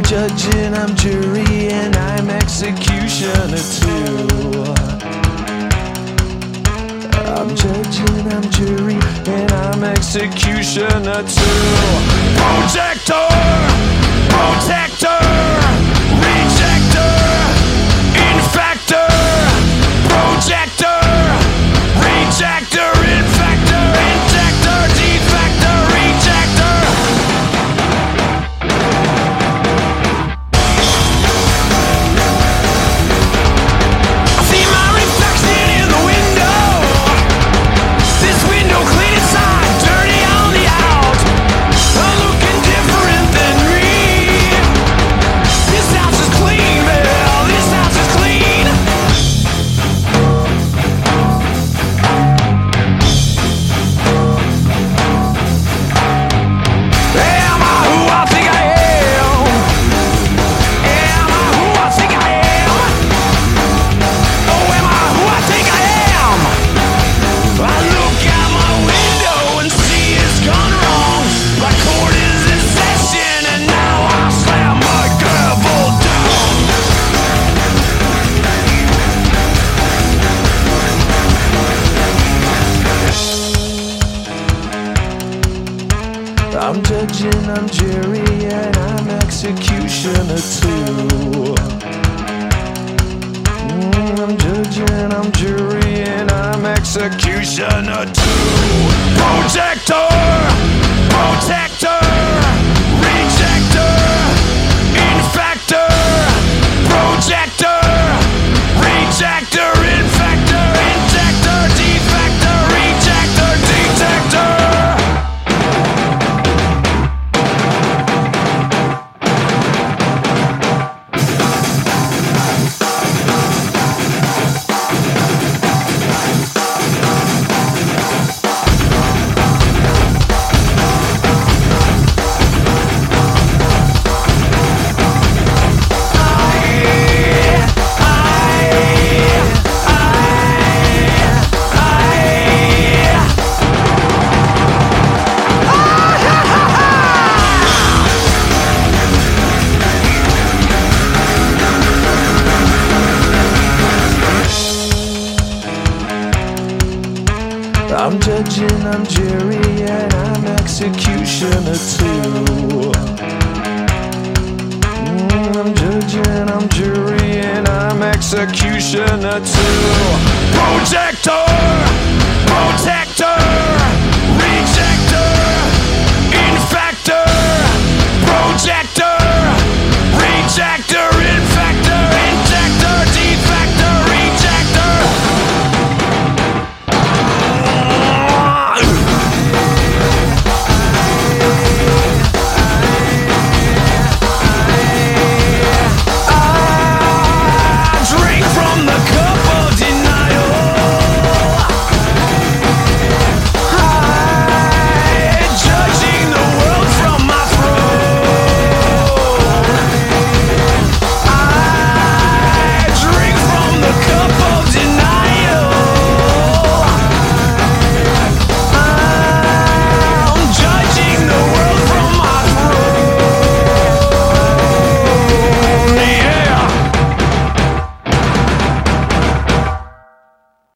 I'm judging, I'm jury, and I'm executioner too. I'm judging, I'm jury, and I'm executioner too. Protector, protector, rejector, infector, projector, rejector, infector, injector, defector, rejector. I see my reflection in the window. This window clean inside, dirty on the out. I'm looking different than me. This house is clean, Bill. This house is clean. Am I who I think I am? Am I who I think I am? Oh, am I who I think I am? I look out my window and see it's gone wrong. My court is in session and now I slam my gavel down. I'm judging, I'm jury, and I'm executioner too. I'm judging, I'm jury, and I'm executioner too. Protector, protector, rejector, infector, projector, rejector, infector, injector, defector, rejector, detector. I'm judging, I'm jury, and I'm executioner too. I'm judging, I'm jury, and I'm executioner too. Protector, protector.